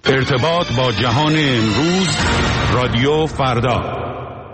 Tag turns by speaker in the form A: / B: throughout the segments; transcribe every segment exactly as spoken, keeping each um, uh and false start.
A: ارتباط با جهان امروز، رادیو فردا.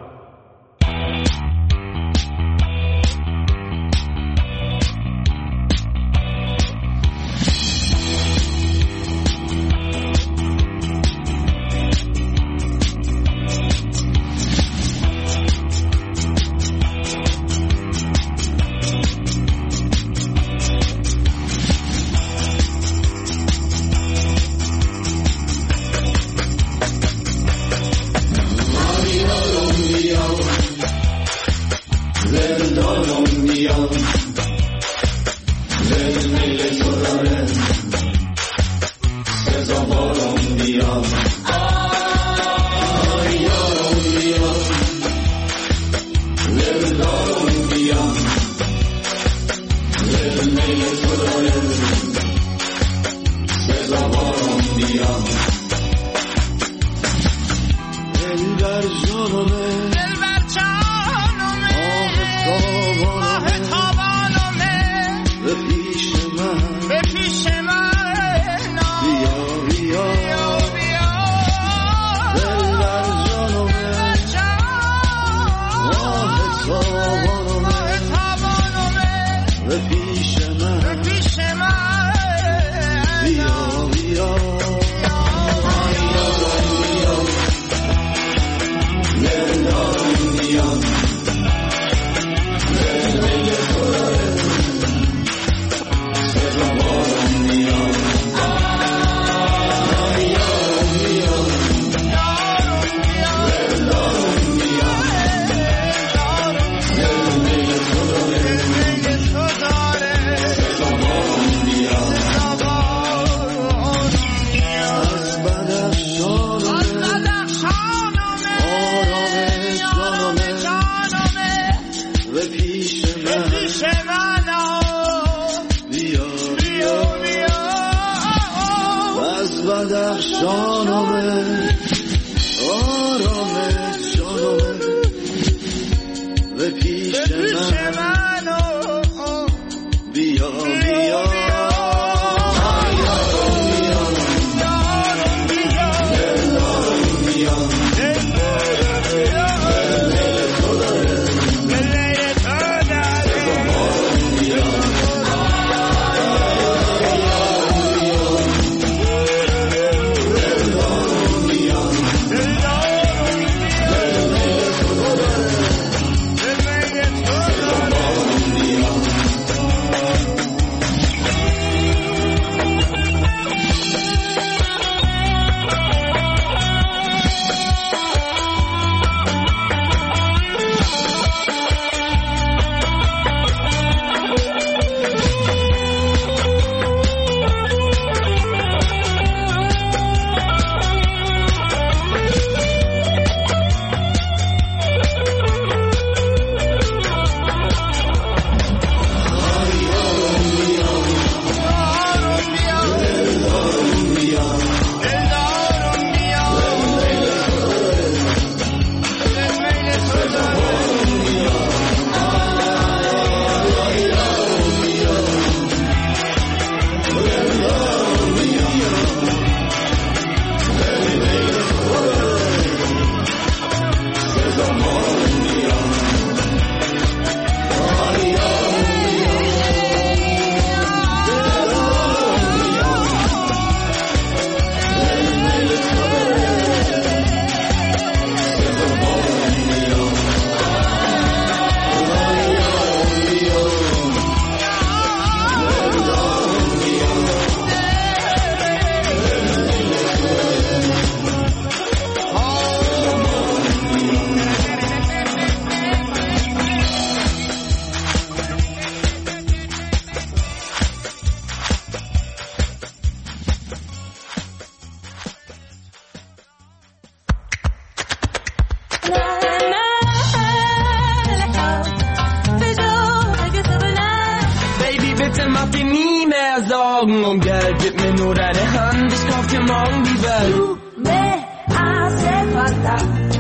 B: Sorgen um Geld, gib mir nur deine Hand, ich kauf dir morgen die Welt.
C: Du me hace falta,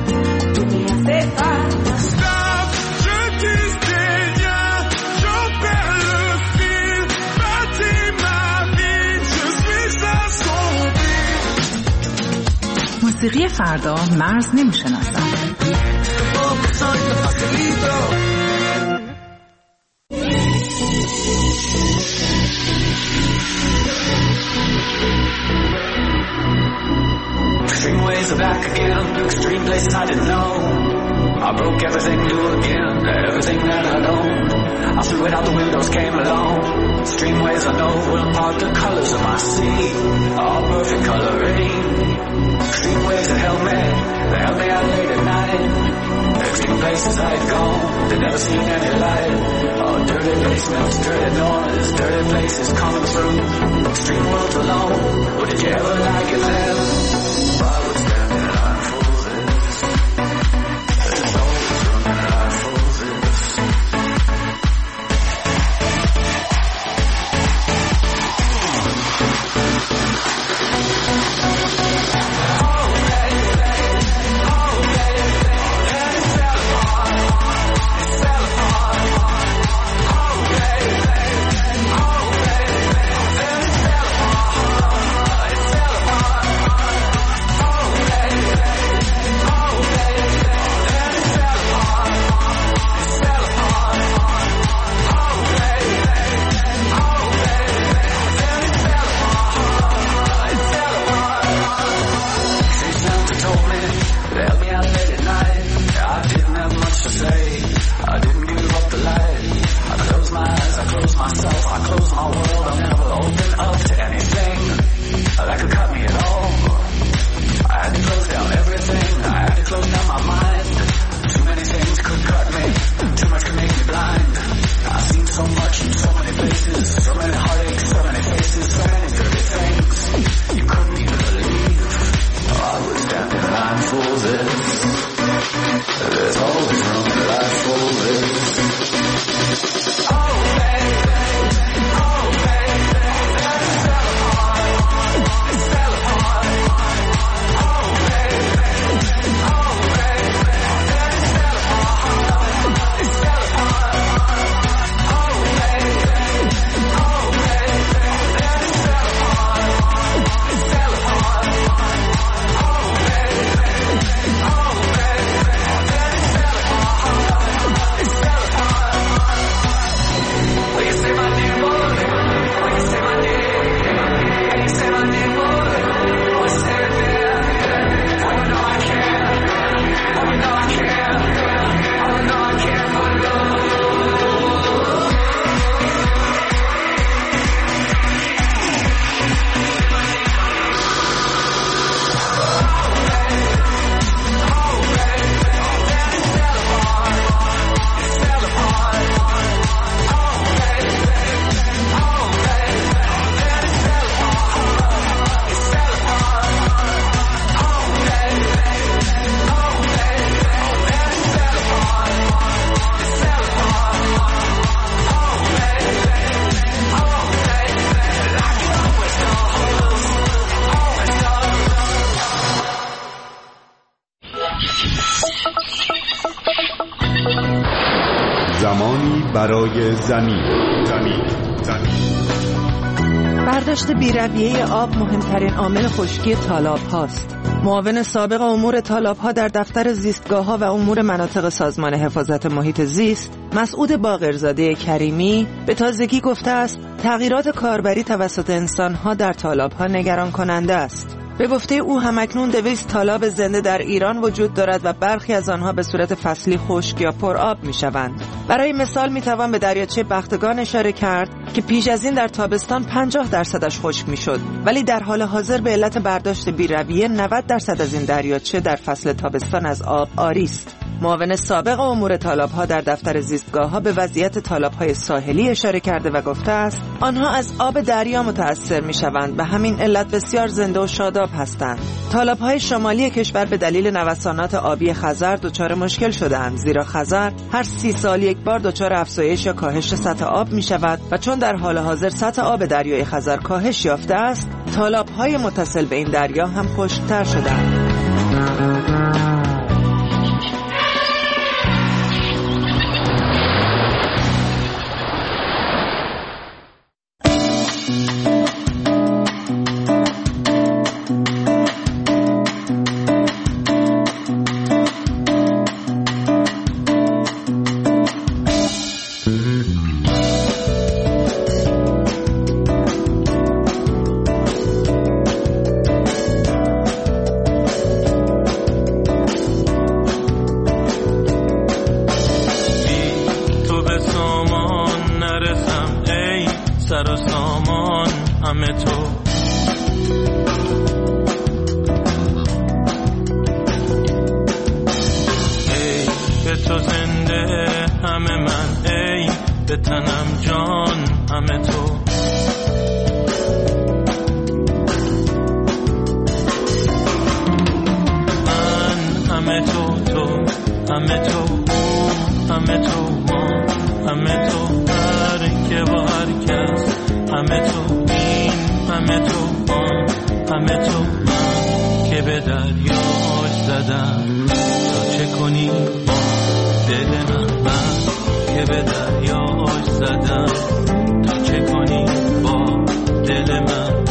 C: tu me hace falta.
D: Stop, je disais rien, j'en perds le fil, bâtis ma vie, je suis assombri.
E: موسیقی فردا مرز نمی‌شناسد.
F: Extreme ways are back again, to extreme places I didn't know. I broke everything new again, everything that I owned. I threw it out the windows, came along. Extreme ways I know will impart the colors of my sea, all perfect coloring. Extreme ways that held me, they held me out late at night. Extreme places I had gone, they'd never seen any light. Oh, dirty basements, dirty noise, dirty places coming through. Extreme worlds alone, well, did you ever like it there? I was standing in line for this. There's always room in line for this.
A: زمانی برای زمین. زمین زمین
G: برداشت بی‌رویه آب مهمترین عامل خشکی تالاب هاست. معاون سابق امور تالاب ها در دفتر زیستگاه ها و امور مناطق سازمان حفاظت محیط زیست، مسعود باقرزاده کریمی به تازگی گفته است تغییرات کاربری توسط انسان ها در تالاب ها نگران کننده است. به گفته او همکنون دویست تالاب زنده در ایران وجود دارد و برخی از آنها به صورت فصلی خشک یا پرآب میشوند. برای مثال میتوان به دریاچه بختگان اشاره کرد که پیش از این در تابستان پنجاه درصدش خشک میشد، ولی در حال حاضر به علت برداشت بی‌رویه نود درصد از این دریاچه در فصل تابستان از آب عاری است. معاون سابق امور تالاب‌ها در دفتر زیستگاه‌ها به وضعیت تالاب‌های ساحلی اشاره کرده و گفته است آنها از آب دریا متأثر می‌شوند، به همین علت بسیار زنده و شاداب هستند. تالاب‌های شمالی کشور به دلیل نوسانات آبی خزر دچار مشکل شده‌اند، زیرا خزر هر سی سال یک بار دچار افزایش یا کاهش سطح آب می‌شود و چون در حال حاضر سطح آب دریای خزر کاهش یافته است، تالاب‌های متصل به این دریا هم خشک‌تر شده‌اند.
H: همه تو من که به دریاش زدم تا چه کنی با دل من من که به دریاش زدم تا چه کنی با دل من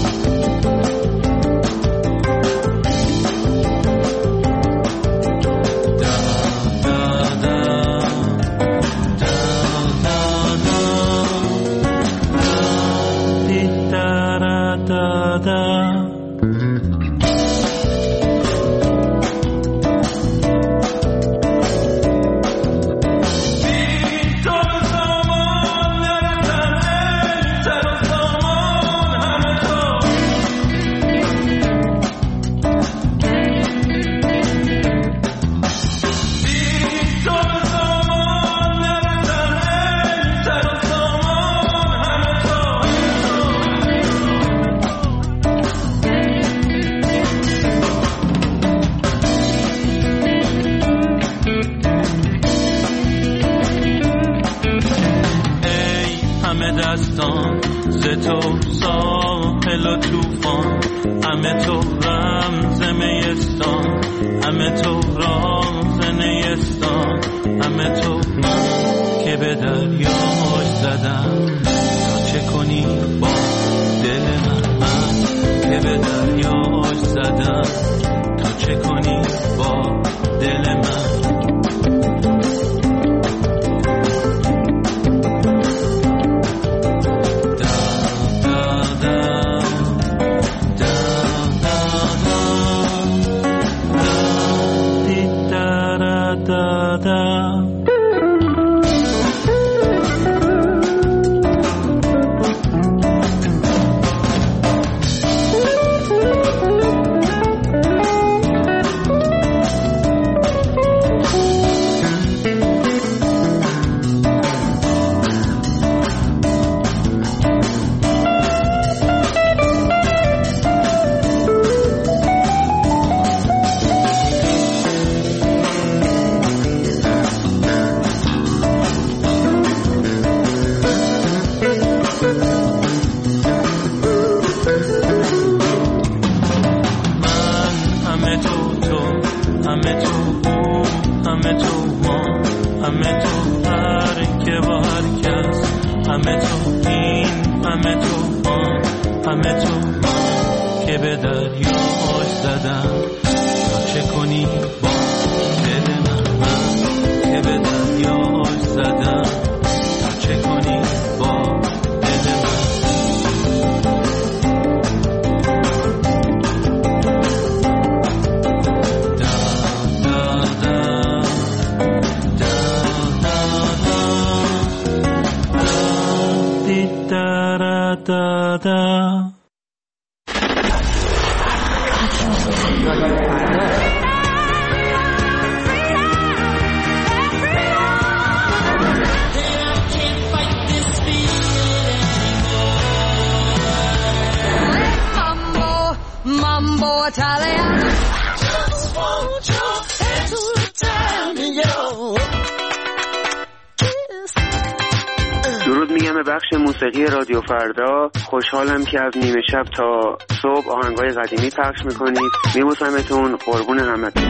I: درود میگم به بخش موسیقی رادیو فردا. خوشحالم که از نیمه شب تا صبح آهنگای قدیمی پخش میکنید. میبوسمتون، قربون همتون.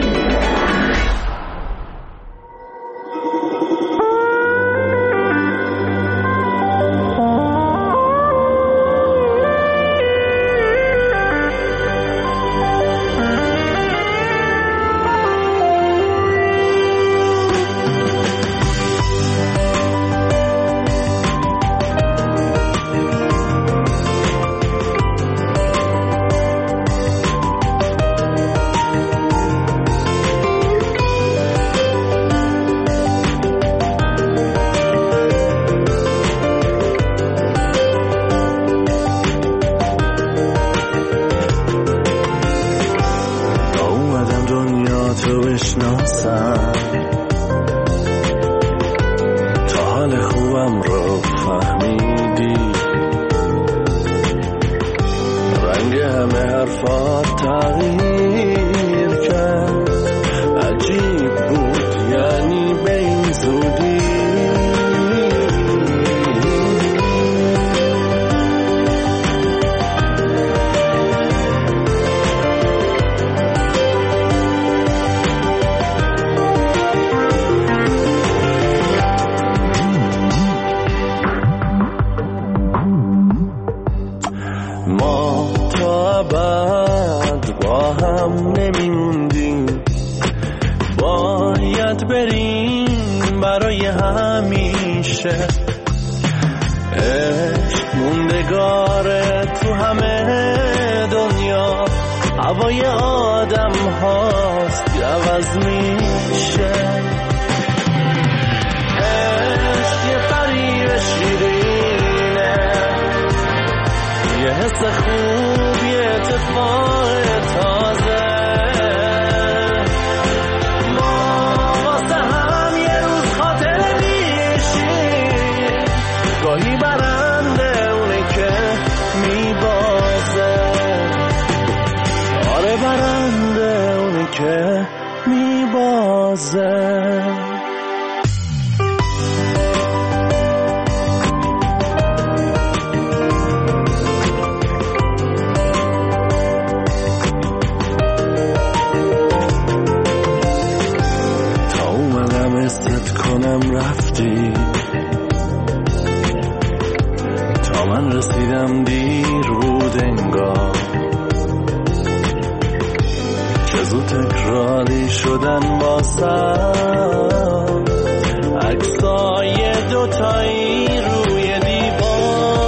H: ابد با هم نمیموندیم، باید بریم برای همیشه. عشق موندگاره تو همه دنیا، هوای آدم هاست که عوض میشه. عشق یه فریب شیرینه، یه حس خوب، یه اتفاق تازه. ما واسه هم یه روز خاطر میشیم، گاهی برنده اونه که میبازه. آره برنده اونه که میبازه. رفتی تا من رسیدم دیر بود انگار، چه زود تکراری شدن واسم عکسای دوتایی روی دیوار.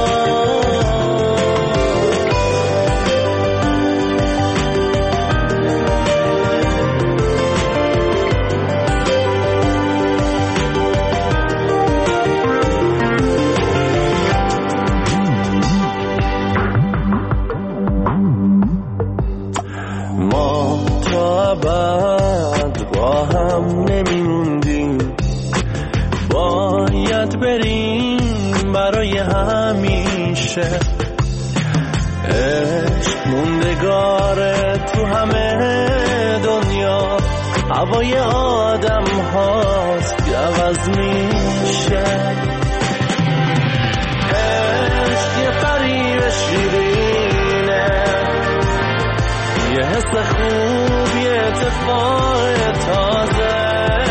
H: بعد با هم نمیموندیم، باید بریم برای همیشه. عشق موندگاره تو همه دنیا، هوای آدم هاست که عوض میشه. عشق یه فریب شیرینه، یه حس خوب، یه اتفاق تازه.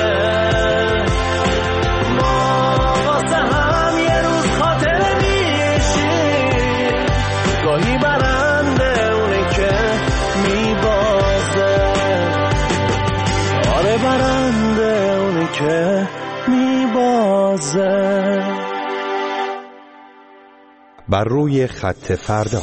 H: ما واسه هم یه روز خاطر میشیم، گاهی برنده اونه که میبازه. آره برنده اونه که میبازه.
A: بر روی خط فردا.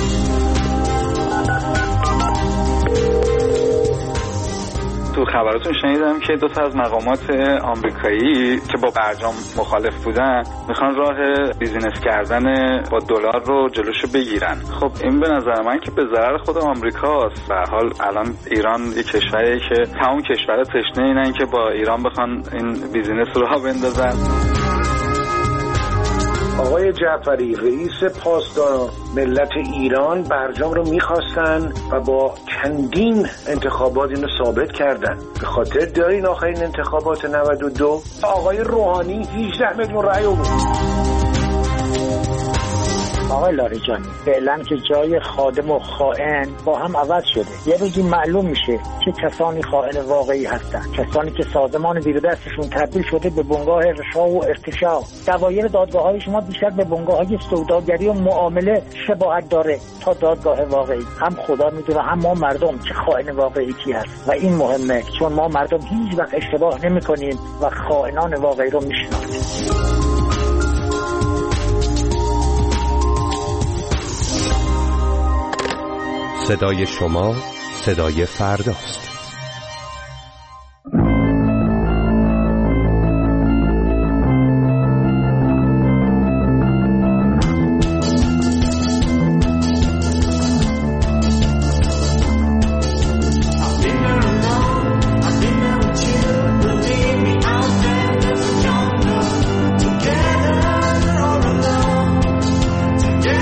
J: تو خبراتون شنیدم که دو تا از مقامات آمریکایی که با برجام مخالف بودن میخوان راه بیزینس کردن با دلار رو جلوشو بگیرن. خب این به نظر من که به ضرر خود آمریکاست. به هر حال الان ایران یک کشوریه که تمام کشورها تشنه اینن که با ایران بخوان این بیزینس رو راه بندازن.
K: آقای جعفری رئیس پاسداران ملت ایران برجام رو میخواستن و با چندین انتخابات اینو ثابت کردن. به خاطر دارین آخرین انتخابات نود و دو آقای روحانی هجده میلیون رأی آورد.
L: آقای لاریجانی فعلا که جای خادم و خائن با هم عوض شده. یه روزی معلوم میشه که کسانی خائن واقعی هستن، کسانی که سازمان زیر دستشون تبدیل شده به بنگاه رشا و ارتشا. دوایر دادگاه‌های شما بیشتر به بنگاه‌های سوداگری و معامله شباهت داره تا دادگاه واقعی. هم خدا میدونه هم ما مردم چه خائن واقعی کی هست و این مهمه چون ما مردم هیچ وقت اشتباه نمی‌کنیم و خائنان واقعی رو میشناسیم.
A: صدای شما صدای فرداست.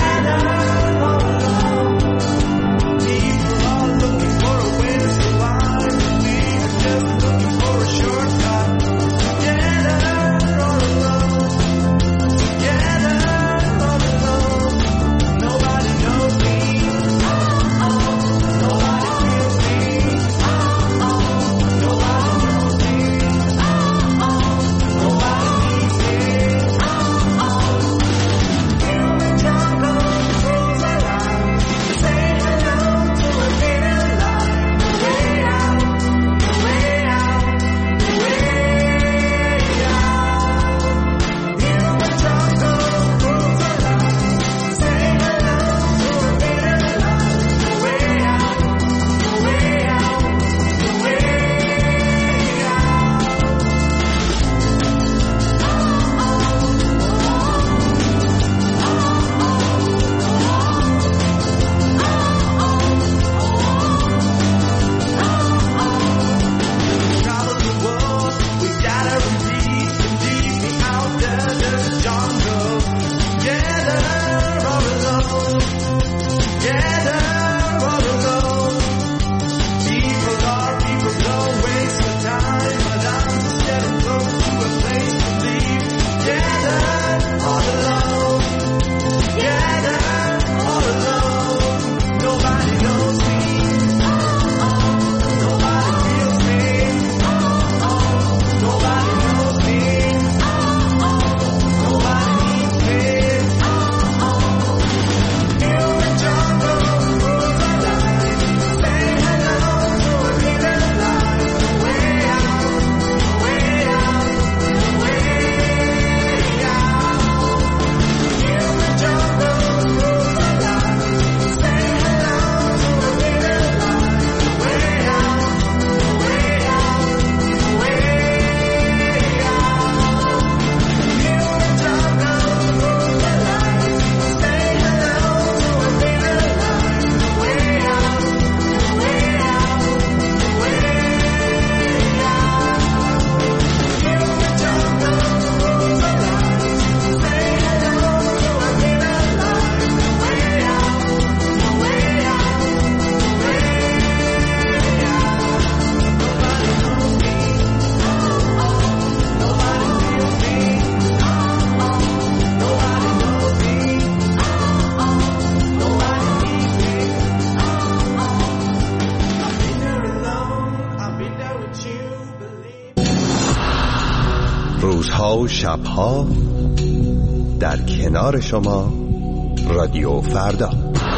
D: Survive.
A: روزها و شبها در کنار شما رادیو فردا.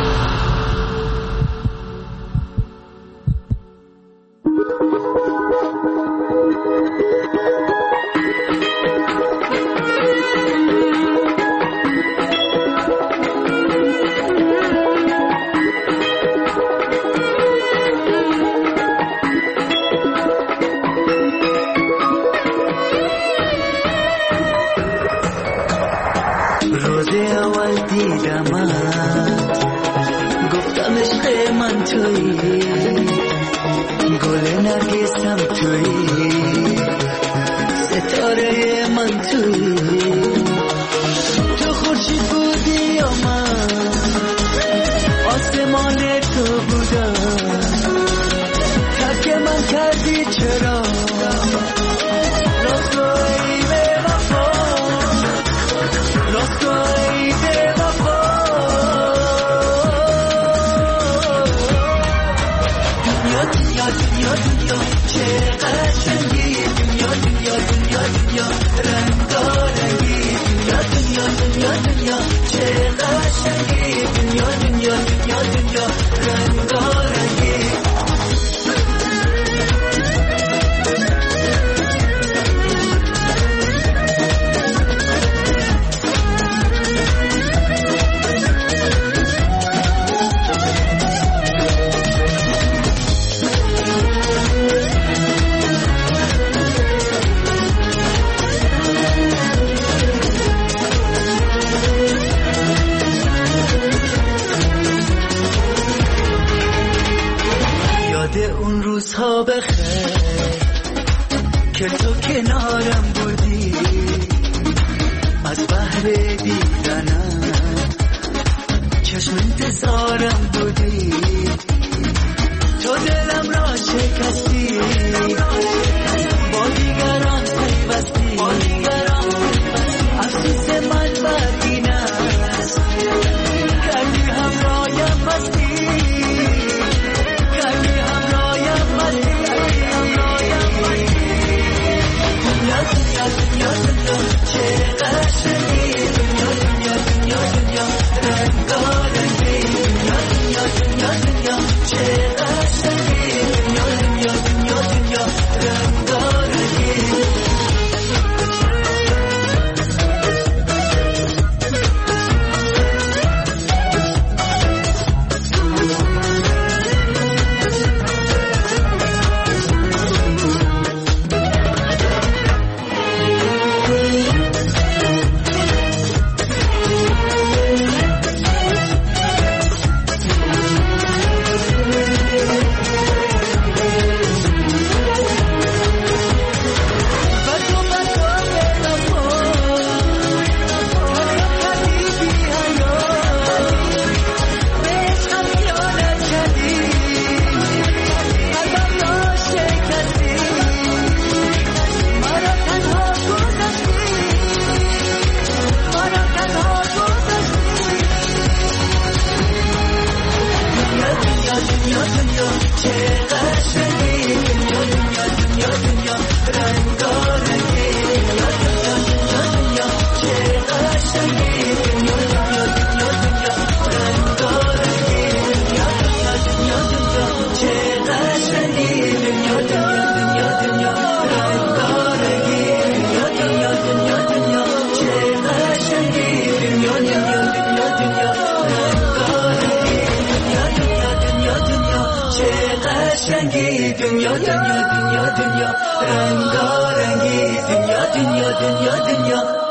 M: دنیا دنیا دنیا دنیا رنگارنگی دنیا دنیا دنیا دنیا